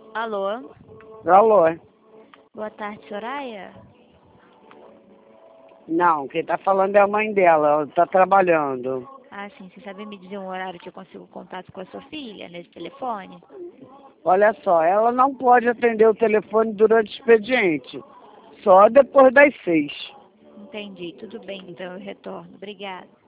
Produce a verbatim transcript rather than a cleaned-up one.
Alô? Alô? Boa tarde, Soraya? Não, quem tá falando é a mãe dela, ela tá trabalhando. Ah, sim. Você sabe me dizer um horário que eu consigo contato com a sua filha nesse telefone? Olha só, ela não pode atender o telefone durante o expediente, só depois das seis. Entendi. Tudo bem, então eu retorno. Obrigada.